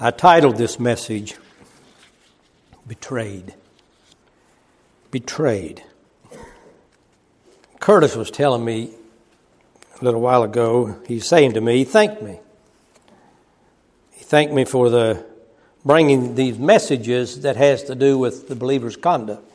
I titled this message, Betrayed. Betrayed. Curtis was telling me a little while ago, he's saying to me, he thanked me. He thanked me for the bringing these messages that has to do with the believer's conduct.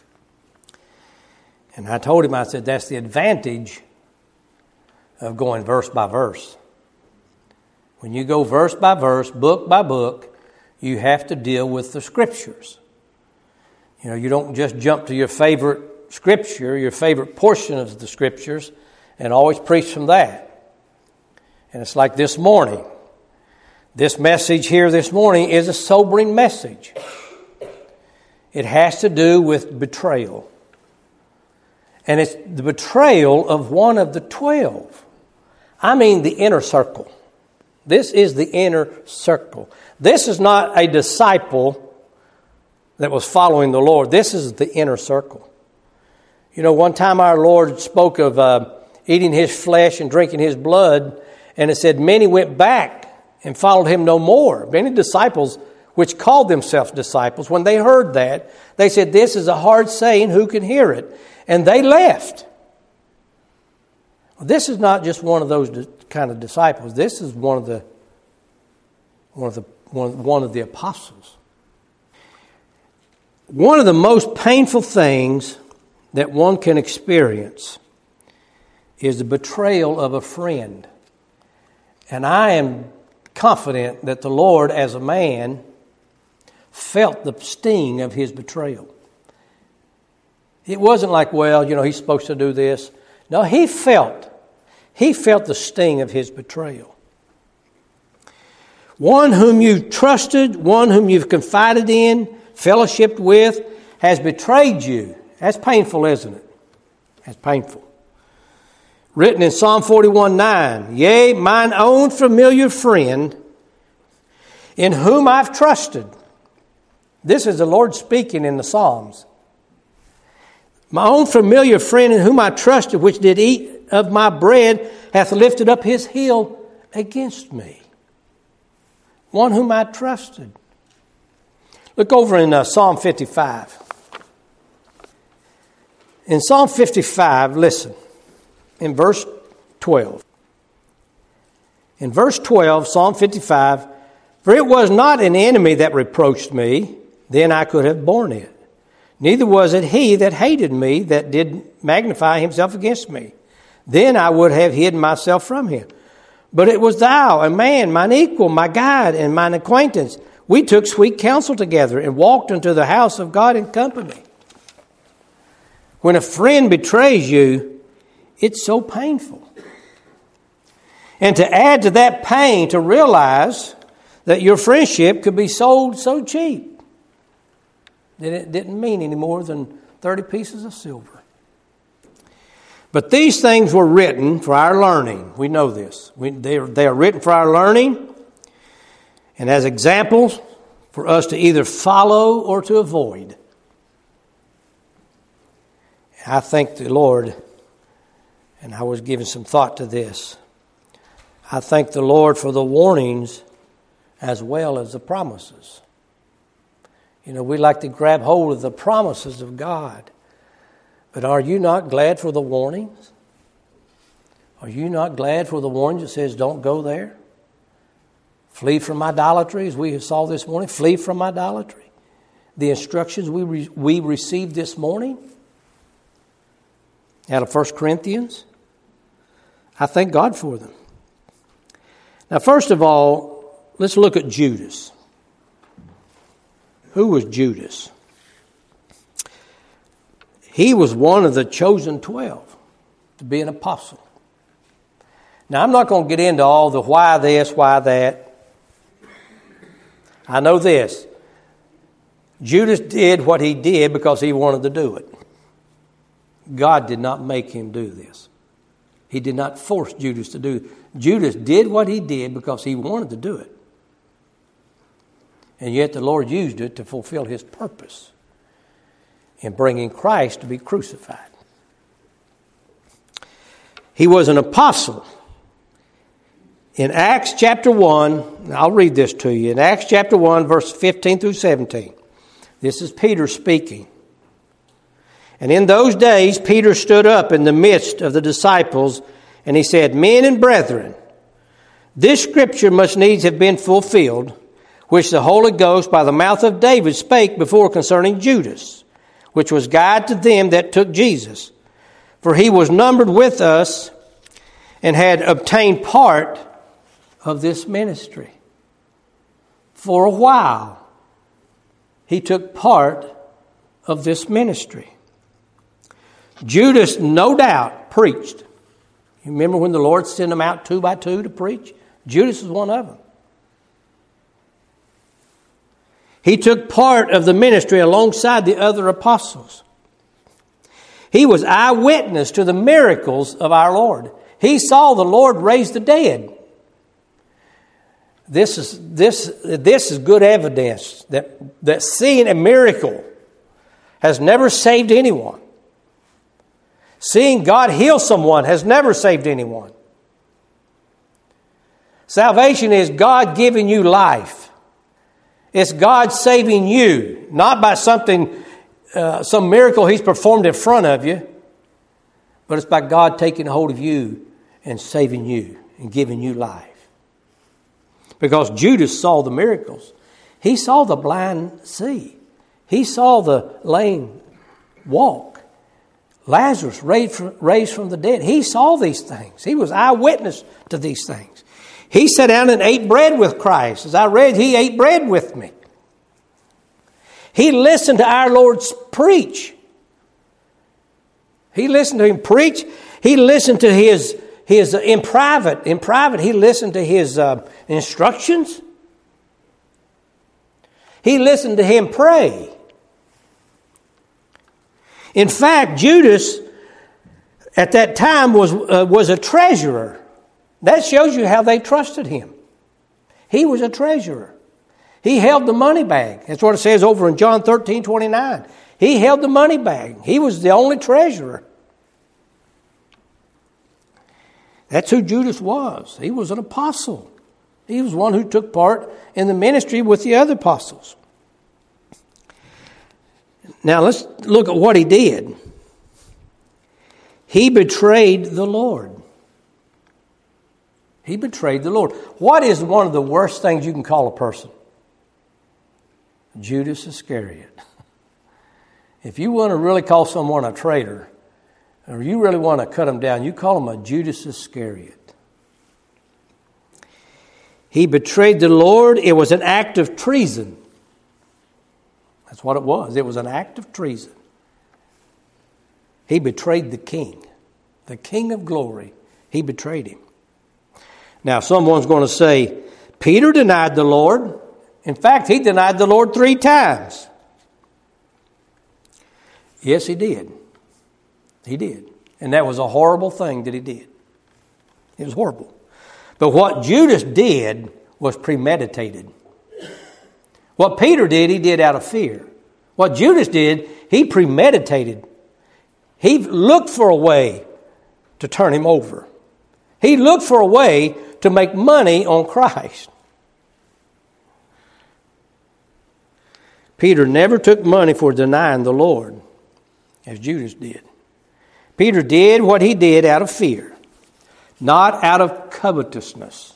And I told him, I said, that's the advantage of going verse by verse. When you go verse by verse, book by book, you have to deal with the Scriptures. You know, you don't just jump to your favorite Scripture, your favorite portion of the Scriptures, and always preach from that. And it's like this morning. This message here this morning is a sobering message. It has to do with betrayal. And it's the betrayal of one of the 12. I mean the inner circle. This is the inner circle. This is not a disciple that was following the Lord. This is the inner circle. You know, one time our Lord spoke of eating His flesh and drinking His blood, and it said many went back and followed Him no more. Many disciples, which called themselves disciples, when they heard that, they said, this is a hard saying, who can hear it? And they left. This is not just one of those kind of disciples. This is one of the apostles. One of the most painful things that one can experience is the betrayal of a friend. And I am confident that the Lord, as a man, felt the sting of his betrayal. It wasn't like, well, you know, he's supposed to do this. No, he felt the sting of his betrayal. One whom you've trusted, one whom you've confided in, fellowshiped with, has betrayed you. That's painful, isn't it? That's painful. Written in Psalm 41:9, yea, mine own familiar friend, in whom I've trusted. This is the Lord speaking in the Psalms. My own familiar friend in whom I trusted, which did eat of my bread, hath lifted up his heel against me. One whom I trusted. Look over in Psalm 55. In Psalm 55, listen, in verse 12. In verse 12, Psalm 55, for it was not an enemy that reproached me, then I could have borne it. Neither was it he that hated me that did magnify himself against me. Then I would have hidden myself from him. But it was thou, a man, mine equal, my guide, and mine acquaintance. We took sweet counsel together and walked into the house of God in company. When a friend betrays you, it's so painful. And to add to that pain, to realize that your friendship could be sold so cheap that it didn't mean any more than 30 pieces of silver. But these things were written for our learning. We know this. They are written for our learning and as examples for us to either follow or to avoid. I thank the Lord, and I was giving some thought to this. I thank the Lord for the warnings as well as the promises. You know, we like to grab hold of the promises of God. But are you not glad for the warnings? Are you not glad for the warning that says, don't go there? Flee from idolatry, as we saw this morning. Flee from idolatry. The instructions we received this morning out of 1 Corinthians. I thank God for them. Now, first of all, let's look at Judas. Who was Judas? He was one of the chosen 12 to be an apostle. Now, I'm not going to get into all the why this, why that. I know this. Judas did what he did because he wanted to do it. God did not make him do this. He did not force Judas to do it. Judas did what he did because he wanted to do it. And yet the Lord used it to fulfill His purpose in bringing Christ to be crucified. He was an apostle. In Acts chapter 1, I'll read this to you. In Acts chapter 1, verse 15 through 17. This is Peter speaking. And in those days, Peter stood up in the midst of the disciples, and he said, Men and brethren, this scripture must needs have been fulfilled, which the Holy Ghost by the mouth of David spake before concerning Judas, which was guide to them that took Jesus. For he was numbered with us and had obtained part of this ministry. For a while, he took part of this ministry. Judas, no doubt, preached. You remember when the Lord sent them out 2 by 2 to preach? Judas was one of them. He took part of the ministry alongside the other apostles. He was eyewitness to the miracles of our Lord. He saw the Lord raise the dead. This is good evidence that seeing a miracle has never saved anyone. Seeing God heal someone has never saved anyone. Salvation is God giving you life. It's God saving you, not by some miracle He's performed in front of you, but it's by God taking hold of you and saving you and giving you life. Because Judas saw the miracles. He saw the blind see. He saw the lame walk. Lazarus raised from the dead. He saw these things. He was eyewitness to these things. He sat down and ate bread with Christ. As I read, he ate bread with me. He listened to our Lord preach. He listened to Him preach. He listened to his in private. In private, he listened to His instructions. He listened to Him pray. In fact, Judas at that time was a treasurer. That shows you how they trusted him. He was a treasurer. He held the money bag. That's what it says over in John 13:29. He held the money bag. He was the only treasurer. That's who Judas was. He was an apostle. He was one who took part in the ministry with the other apostles. Now let's look at what he did. He betrayed the Lord. He betrayed the Lord. What is one of the worst things you can call a person? Judas Iscariot. If you want to really call someone a traitor, or you really want to cut them down, you call him a Judas Iscariot. He betrayed the Lord. It was an act of treason. That's what it was. It was an act of treason. He betrayed the King of glory. He betrayed Him. Now, someone's going to say, Peter denied the Lord. In fact, he denied the Lord 3 times. Yes, he did. He did. And that was a horrible thing that he did. It was horrible. But what Judas did was premeditated. What Peter did, he did out of fear. What Judas did, he premeditated. He looked for a way to turn him over. He looked for a way to make money on Christ. Peter never took money for denying the Lord, as Judas did. Peter did what he did out of fear, not out of covetousness.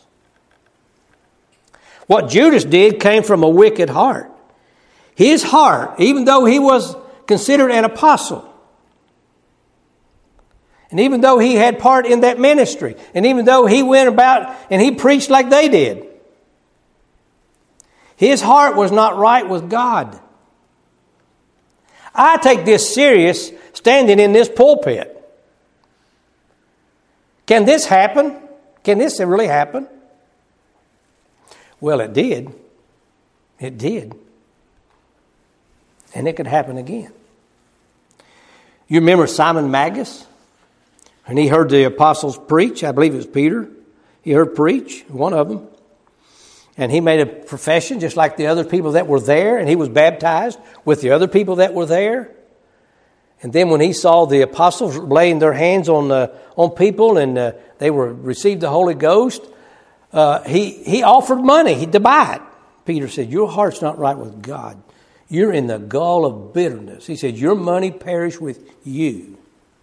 What Judas did came from a wicked heart. His heart, even though he was considered an apostle, and even though he had part in that ministry, and even though he went about and he preached like they did, his heart was not right with God. I take this serious standing in this pulpit. Can this happen? Can this really happen? Well, it did. It did. And it could happen again. You remember Simon Magus? And he heard the apostles preach. I believe it was Peter. He heard preach, one of them. And he made a profession just like the other people that were there. And he was baptized with the other people that were there. And then when he saw the apostles laying their hands on people and they received the Holy Ghost, he offered money to buy it. Peter said, your heart's not right with God. You're in the gall of bitterness. He said, your money perish with you.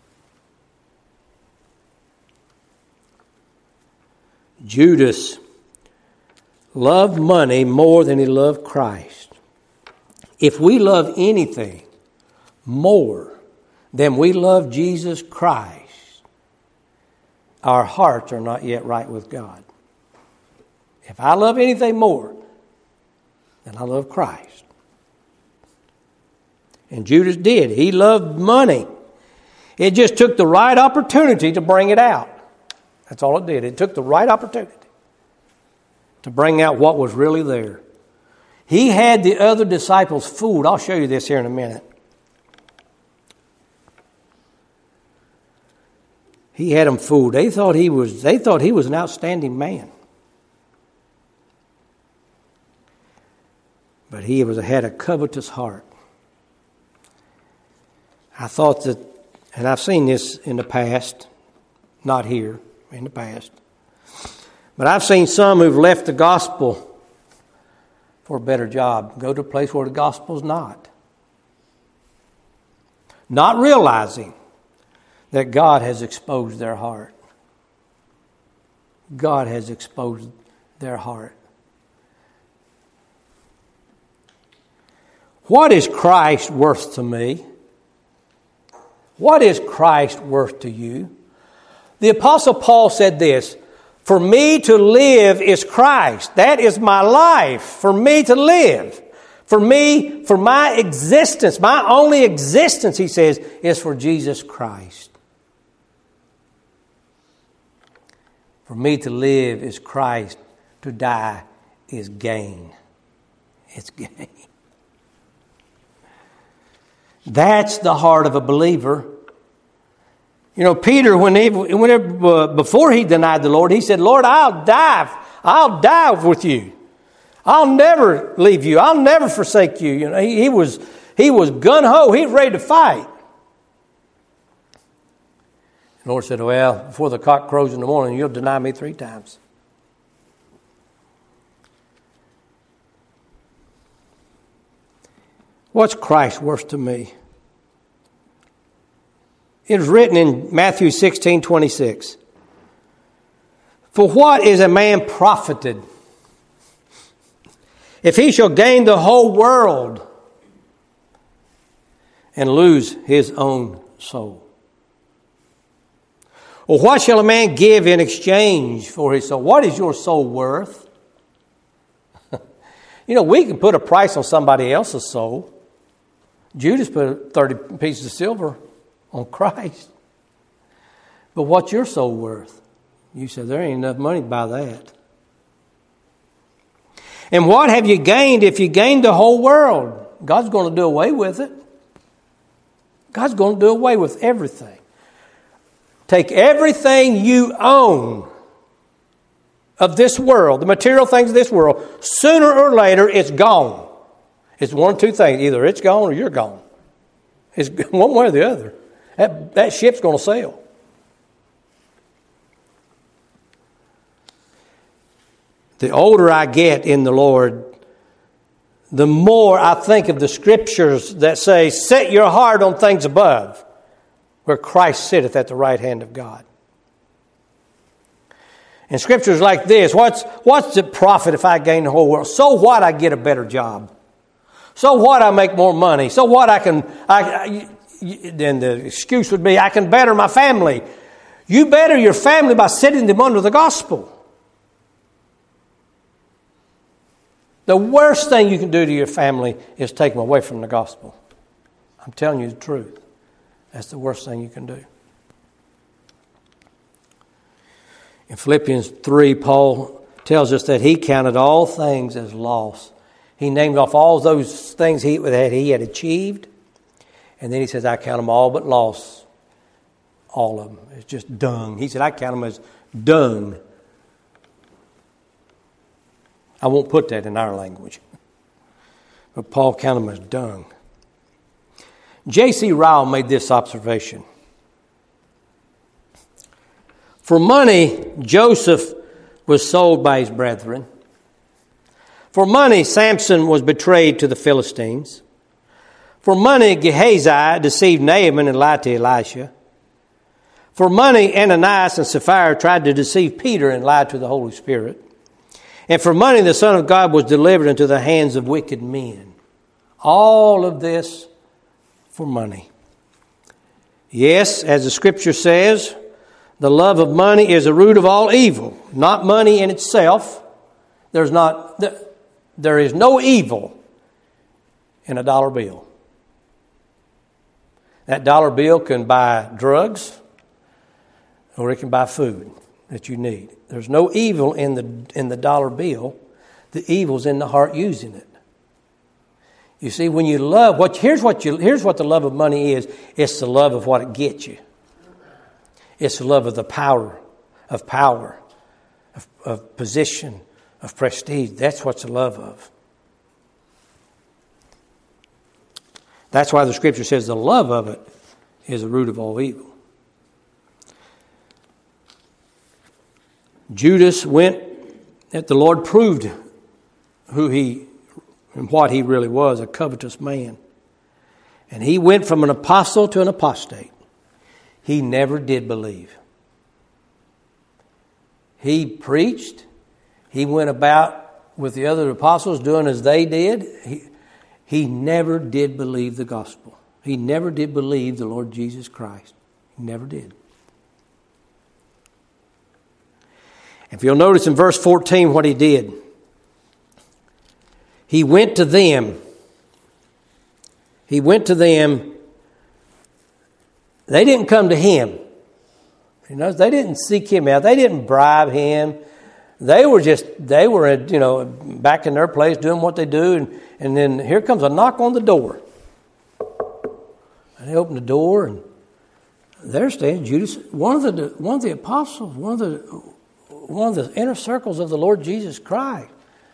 Judas loved money more than he loved Christ. If we love anything more than we love Jesus Christ, our hearts are not yet right with God. If I love anything more than I love Christ. And Judas did. He loved money. It just took the right opportunity to bring it out. That's all it did. It took the right opportunity to bring out what was really there. He had the other disciples fooled. I'll show you this here in a minute. He had them fooled. They thought he was an outstanding man. But he had a covetous heart. I thought that, and I've seen this in the past, not here, in the past. But I've seen some who've left the gospel for a better job, go to a place where the gospel's not. Not realizing that God has exposed their heart. God has exposed their heart. What is Christ worth to me? What is Christ worth to you? The Apostle Paul said this, for me to live is Christ. That is my life, for me to live. For my existence, my only existence, he says, is for Jesus Christ. For me to live is Christ. To die is gain. It's gain. That's the heart of a believer. You know, Peter, before he denied the Lord, he said, Lord, I'll die with you. I'll never leave you. I'll never forsake you. You know, he was gung-ho. He was ready to fight. The Lord said, well, before the cock crows in the morning, you'll deny me 3 times. What's Christ worth to me? It is written in Matthew 16:26. For what is a man profited if he shall gain the whole world and lose his own soul? Or what shall a man give in exchange for his soul? What is your soul worth? You know, we can put a price on somebody else's soul. Judas put 30 pieces of silver on Christ. But what's your soul worth? You said, there ain't enough money to buy that. And what have you gained if you gained the whole world? God's going to do away with it. God's going to do away with everything. Take everything you own of this world, the material things of this world, sooner or later it's gone. It's one of two things. Either it's gone or you're gone. It's one way or the other. That ship's going to sail. The older I get in the Lord, the more I think of the scriptures that say, set your heart on things above, where Christ sitteth at the right hand of God. And scriptures like this, what's the profit if I gain the whole world? So what, I get a better job? So what, I make more money? So what, then the excuse would be, I can better my family. You better your family by setting them under the gospel. The worst thing you can do to your family is take them away from the gospel. I'm telling you the truth. That's the worst thing you can do. In Philippians 3, Paul tells us that he counted all things as loss. He named off all those things that he had achieved. And then he says, I count them all but loss. All of them. It's just dung. He said, I count them as dung. I won't put that in our language. But Paul counted them as dung. J.C. Ryle made this observation. For money, Joseph was sold by his brethren. For money, Samson was betrayed to the Philistines. For money, Gehazi deceived Naaman and lied to Elisha. For money, Ananias and Sapphira tried to deceive Peter and lied to the Holy Spirit. And for money, the Son of God was delivered into the hands of wicked men. All of this for money. Yes, as the Scripture says, the love of money is the root of all evil. Not money in itself. There is no evil in a dollar bill. That dollar bill can buy drugs, or it can buy food that you need. There's no evil in the dollar bill. The evil's in the heart using it. You see, when you love, here's what the love of money is. It's the love of what it gets you. It's the love of the power, of position, of prestige. That's what's the love of. That's why the Scripture says the love of it is the root of all evil. Judas went, that the Lord proved who he and what he really was, a covetous man. And he went from an apostle to an apostate. He never did believe. He preached. He went about with the other apostles doing as they did. He never did believe the gospel. He never did believe the Lord Jesus Christ. He never did. If you'll notice in verse 14 what he did. He went to them. He went to them. They didn't come to him. You know, they didn't seek him out. They didn't bribe him. They were back in their place doing what they do. And then here comes a knock on the door. And they open the door, and there stands Judas, one of the apostles, one of the inner circles of the Lord Jesus Christ.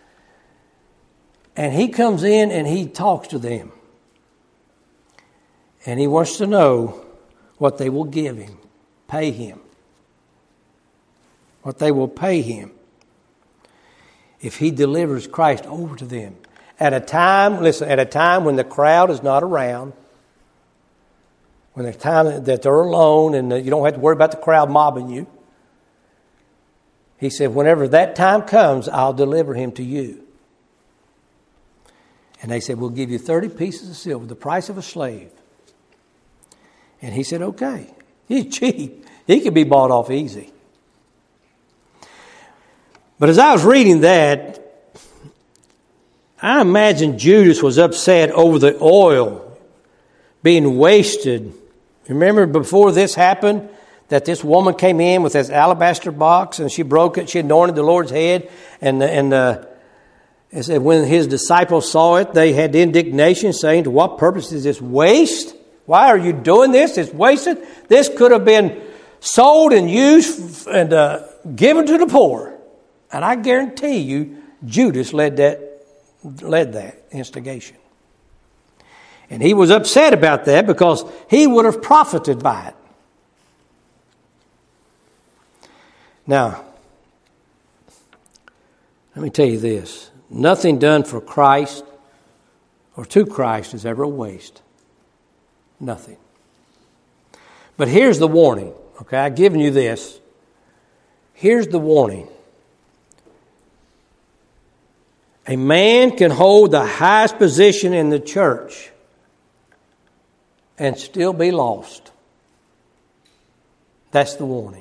And he comes in and he talks to them. And he wants to know what they will give him, pay him. What they will pay him if he delivers Christ over to them. At a time when the crowd is not around, when the time that they're alone and you don't have to worry about the crowd mobbing you. He said, whenever that time comes, I'll deliver him to you. And they said, we'll give you 30 pieces of silver, the price of a slave. And he said, okay. He's cheap. He could be bought off easy. But as I was reading that, I imagine Judas was upset over the oil being wasted. Remember before this happened, that this woman came in with this alabaster box and she broke it. She anointed the Lord's head. And it said when his disciples saw it, they had indignation, saying, to what purpose is this waste? Why are you doing this? It's wasted. This could have been sold and used and given to the poor. And I guarantee you, Judas led that instigation. And he was upset about that because he would have profited by it. Now, let me tell you this. Nothing done for Christ or to Christ is ever a waste. Nothing. But here's the warning. Okay, I've given you this. Here's the warning. A man can hold the highest position in the church and still be lost. That's the warning.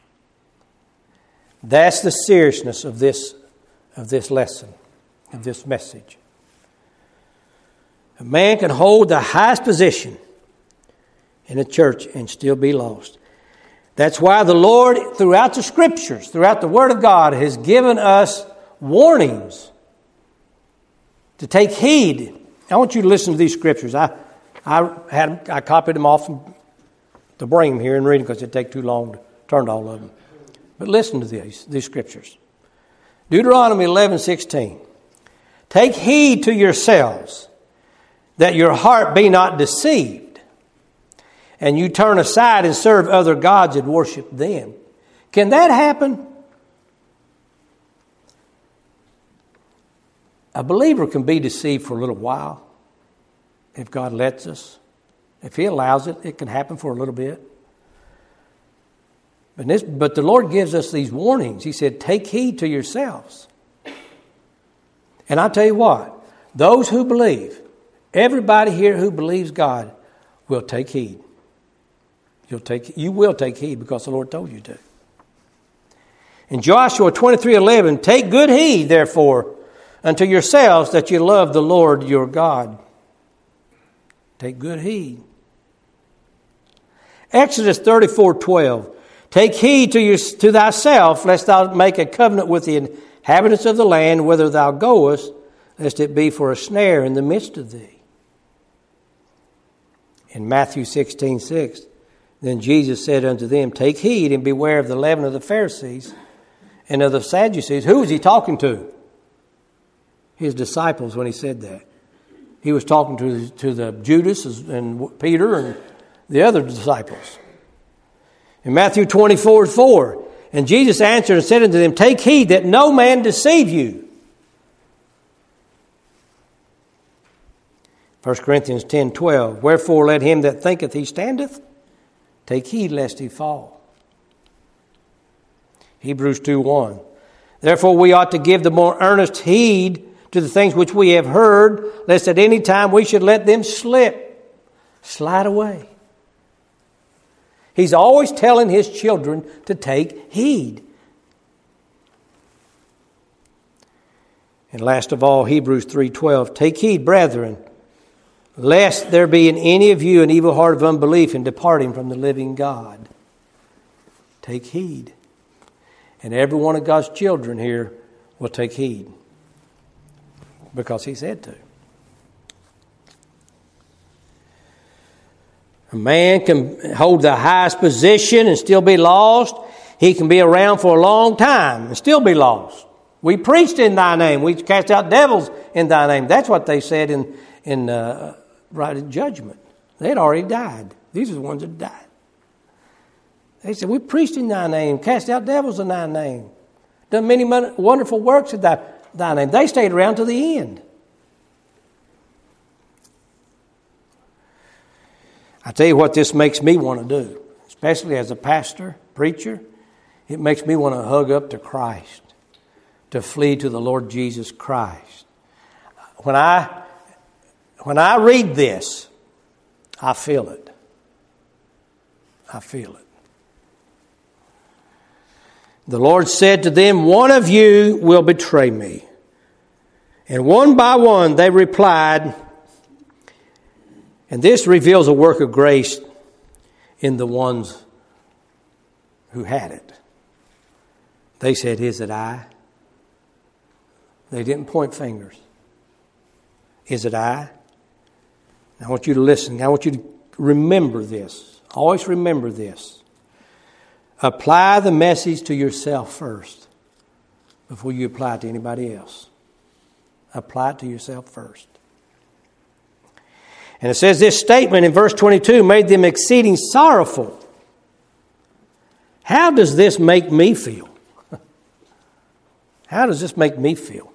That's the seriousness of this lesson, of this message. A man can hold the highest position in a church and still be lost. That's why the Lord, throughout the Scriptures, throughout the Word of God, has given us warnings to take heed. I want you to listen to these Scriptures. I copied them off to bring them here and read them because it'd take too long to turn to all of them. But listen to these Scriptures. Deuteronomy 11:16. Take heed to yourselves that your heart be not deceived, and you turn aside and serve other gods and worship them. Can that happen? A believer can be deceived for a little while if God lets us. If He allows it, it can happen for a little bit. But the Lord gives us these warnings. He said, take heed to yourselves. And I tell you what, those who believe, everybody here who believes God will take heed. You will take heed because the Lord told you to. In Joshua 23:11, take good heed, therefore, unto yourselves that you love the Lord your God. Take good heed. Exodus 34:12, take heed to thyself, lest thou make a covenant with the inhabitants of the land, whither thou goest, lest it be for a snare in the midst of thee. In Matthew 16:6, then Jesus said unto them, take heed and beware of the leaven of the Pharisees and of the Sadducees. Who was He talking to? His disciples when He said that. He was talking to the Judas and Peter and the other disciples. In Matthew 24:4, and Jesus answered and said unto them, take heed that no man deceive you. 1 Corinthians 10:12, wherefore let him that thinketh he standeth take heed lest he fall. Hebrews 2:1, therefore we ought to give the more earnest heed to the things which we have heard, lest at any time we should let them slide away. He's always telling His children to take heed. And last of all, Hebrews 3:12, take heed, brethren, lest there be in any of you an evil heart of unbelief in departing from the living God. Take heed. And every one of God's children here will take heed because He said to. A man can hold the highest position and still be lost. He can be around for a long time and still be lost. We preached in Thy name. We cast out devils in Thy name. That's what they said in right at judgment. They had already died. These are the ones that died. They said, we preached in Thy name, cast out devils in Thy name, done many wonderful works in Thy name. They stayed around to the end. I tell you what this makes me want to do, especially as a pastor, preacher. It makes me want to hug up to Christ, to flee to the Lord Jesus Christ. When I read this, I feel it. I feel it. The Lord said to them, one of you will betray me. And one by one they replied, and this reveals a work of grace in the ones who had it. They said, is it I? They didn't point fingers. Is it I? I want you to listen. I want you to remember this. Always remember this. Apply the message to yourself first before you apply it to anybody else. Apply it to yourself first. And it says this statement in verse 22 made them exceeding sorrowful. How does this make me feel? How does this make me feel?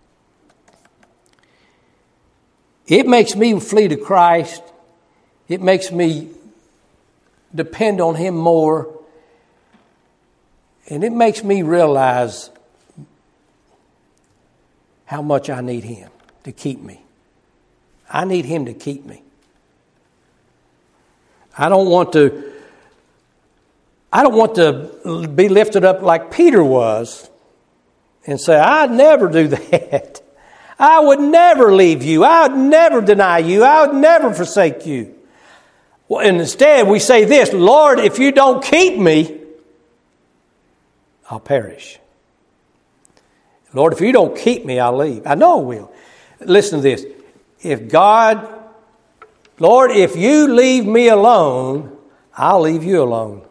It makes me flee to Christ. It makes me depend on Him more. And it makes me realize how much I need Him to keep me. I need Him to keep me. I don't want to be lifted up like Peter was and say, I'd never do that. I would never leave you. I would never deny you. I would never forsake you. Well, and instead we say this, Lord, if you don't keep me, I'll perish. Lord, if you don't keep me, I'll leave. I know I will. Listen to this. Lord, if you leave me alone, I'll leave you alone.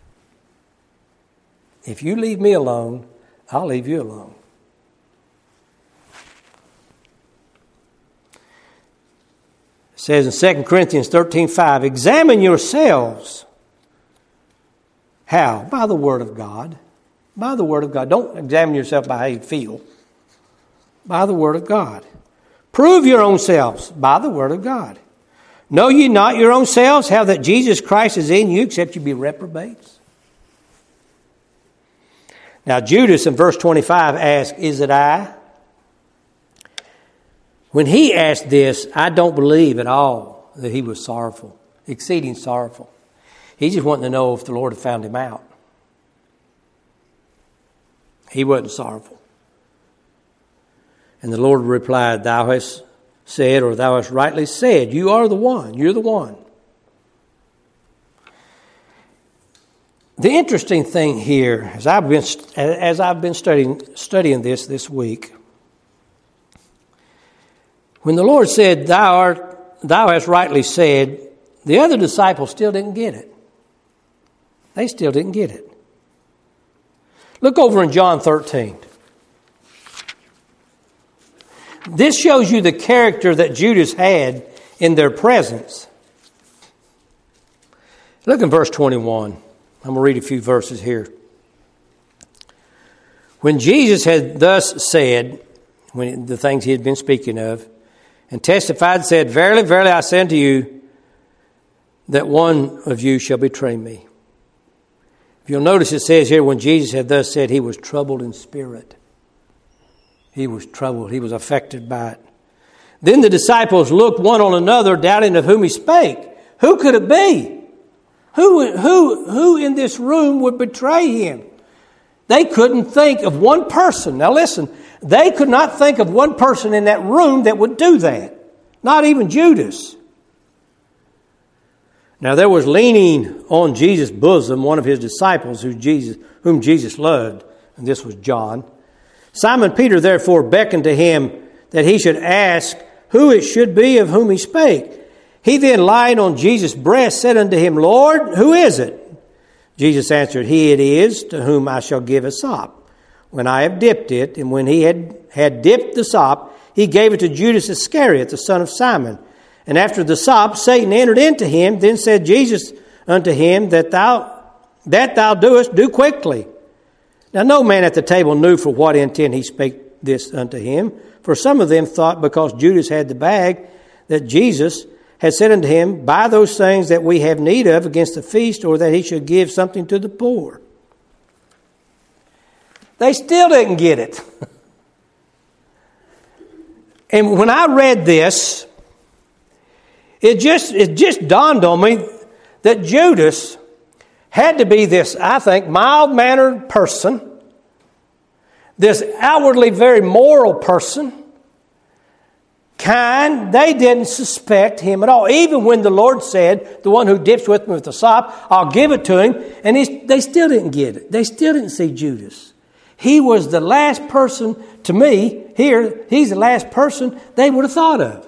If you leave me alone, I'll leave you alone. It says in 2 Corinthians 13:5, examine yourselves. How? By the Word of God. By the Word of God. Don't examine yourself by how you feel. By the word of God. Prove your own selves by the word of God. Know ye not your own selves how that Jesus Christ is in you, except you be reprobates? Now Judas in verse 25 asked, is it I? When he asked this, I don't believe at all that he was sorrowful, exceeding sorrowful. He just wanted to know if the Lord had found him out. He wasn't sorrowful. And the Lord replied, thou hast said, or thou hast rightly said, you are the one, you're the one. The interesting thing here, as I've been studying this week, when the Lord said, thou hast rightly said, the other disciples still didn't get it. They still didn't get it. Look over in John 13. This shows you the character that Judas had in their presence. Look in verse 21. I'm going to read a few verses here. When Jesus had thus said, when the things he had been speaking of, and testified, said, verily, verily, I say unto you, that one of you shall betray me. If you'll notice, it says here, when Jesus had thus said, he was troubled in spirit. He was troubled. He was affected by it. Then the disciples looked one on another, doubting of whom he spake. Who could it be? Who in this room would betray him? They couldn't think of one person. Now listen, they could not think of one person in that room that would do that. Not even Judas. Now there was leaning on Jesus' bosom one of his disciples whom Jesus loved, and this was John. Simon Peter therefore beckoned to him that he should ask who it should be of whom he spake. He then, lying on Jesus' breast, said unto him, Lord, who is it? Jesus answered, he it is to whom I shall give a sop, when I have dipped it. And when he had dipped the sop, he gave it to Judas Iscariot, the son of Simon. And after the sop, Satan entered into him. Then said Jesus unto him, that thou doest, do quickly. Now no man at the table knew for what intent he spake this unto him. For some of them thought, because Judas had the bag, that Jesus had said unto him, buy those things that we have need of against the feast, or that he should give something to the poor. They still didn't get it. And when I read this, it just dawned on me that Judas had to be this, I think, mild-mannered person, this outwardly very moral person, kind. They didn't suspect him at all. Even when the Lord said, the one who dips with me with the sop, I'll give it to him, and they still didn't get it. They still didn't see Judas. He was the last person, to me, here, he's the last person they would have thought of.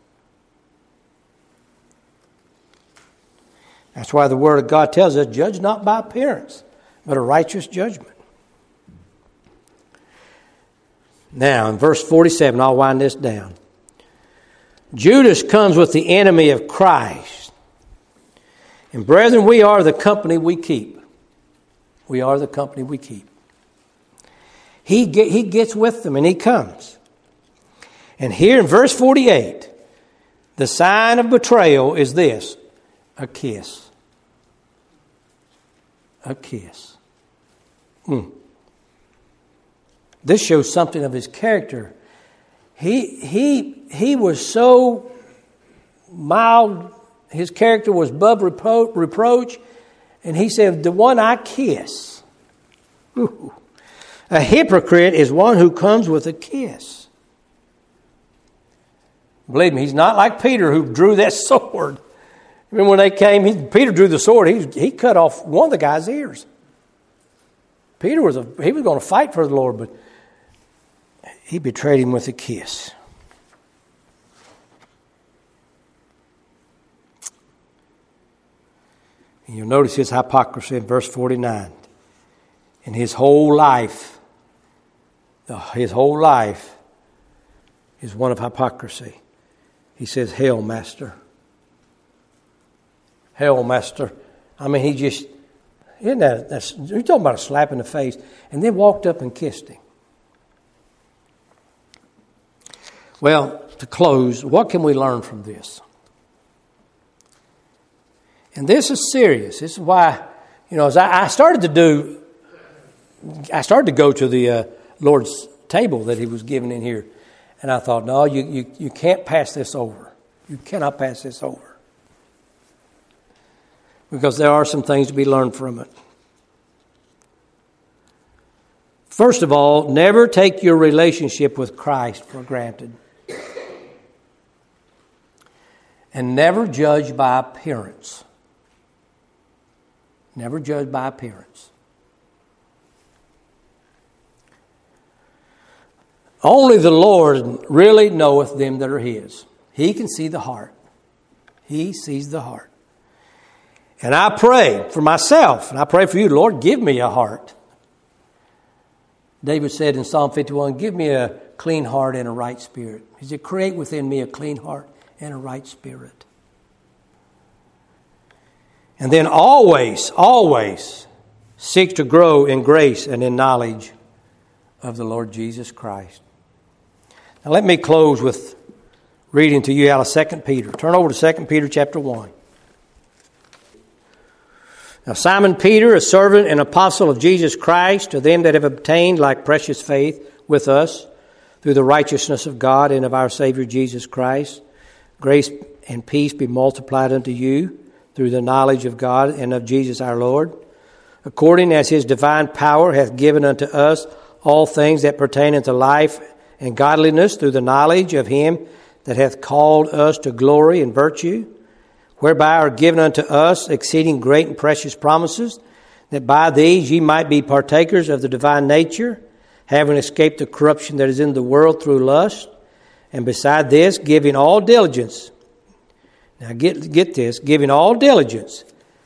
That's why the Word of God tells us, judge not by appearance, but a righteous judgment. Now, in verse 47, I'll wind this down. Judas comes with the enemy of Christ. And brethren, we are the company we keep. We are the company we keep. He gets with them and he comes. And here in verse 48, the sign of betrayal is this, a kiss. A kiss. This shows something of his character. He was so mild. His character was above reproach. And he said, the one I kiss. Ooh. A hypocrite is one who comes with a kiss. Believe me, he's not like Peter who drew that sword. Remember when they came, Peter drew the sword. He cut off one of the guy's ears. Peter was going to fight for the Lord, but he betrayed him with a kiss. And you'll notice his hypocrisy in verse 49. In his whole life is one of hypocrisy. He says, "Hail, Master." Hail, Master. I mean, he just, isn't that, you're talking about a slap in the face. And then walked up and kissed him. Well, to close, what can we learn from this? And this is serious. This is why, as I started to go to the Lord's table that he was given in here. And I thought, no, you can't pass this over. You cannot pass this over. Because there are some things to be learned from it. First of all, never take your relationship with Christ for granted. And never judge by appearance. Never judge by appearance. Only the Lord really knoweth them that are His. He can see the heart. He sees the heart. And I pray for myself, and I pray for you, Lord, give me a heart. David said in Psalm 51, give me a clean heart and a right spirit. He said, create within me a clean heart and a right spirit. And then always, always seek to grow in grace and in knowledge of the Lord Jesus Christ. Now let me close with reading to you out of 2 Peter. Turn over to 2 Peter chapter 1. Now Simon Peter, a servant and apostle of Jesus Christ, to them that have obtained like precious faith with us through the righteousness of God and of our Savior Jesus Christ, grace and peace be multiplied unto you through the knowledge of God and of Jesus our Lord, according as His divine power hath given unto us all things that pertain unto life and godliness through the knowledge of Him that hath called us to glory and virtue, whereby are given unto us exceeding great and precious promises, that by these ye might be partakers of the divine nature, having escaped the corruption that is in the world through lust, and beside this, giving all diligence. Now get this, giving all diligence.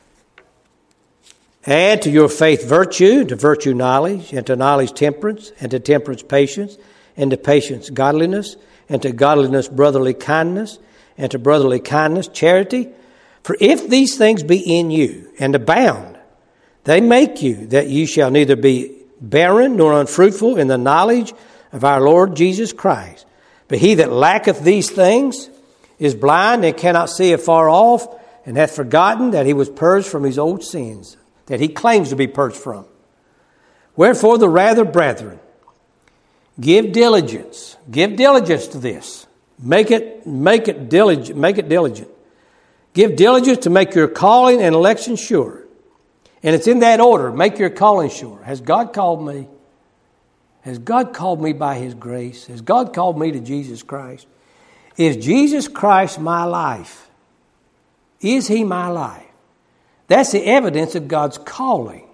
Add to your faith virtue, to virtue knowledge, and to knowledge temperance, and to temperance patience, and to patience godliness, and to godliness brotherly kindness, and to brotherly kindness charity. For if these things be in you, and abound, they make you that you shall neither be barren nor unfruitful in the knowledge of our Lord Jesus Christ. But he that lacketh these things is blind and cannot see afar off, and hath forgotten that he was purged from his old sins, that he claims to be purged from. Wherefore the rather, brethren, give diligence to this. Make it diligent. Give diligence to make your calling and election sure. And it's in that order. Make your calling sure. Has God called me? Has God called me by His grace? Has God called me to Jesus Christ? Is Jesus Christ my life? Is He my life? That's the evidence of God's calling.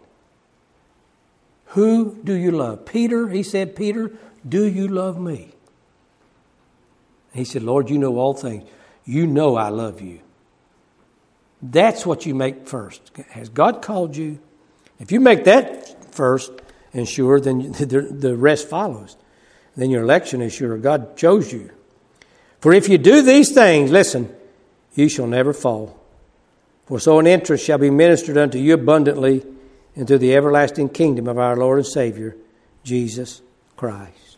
Who do you love? Peter, he said, Peter, do you love me? He said, Lord, you know all things. You know I love you. That's what you make first. Has God called you? If you make that first and sure, then the rest follows. Then your election is sure. God chose you. For if you do these things, listen, you shall never fall. For so an entrance shall be ministered unto you abundantly into the everlasting kingdom of our Lord and Savior, Jesus Christ.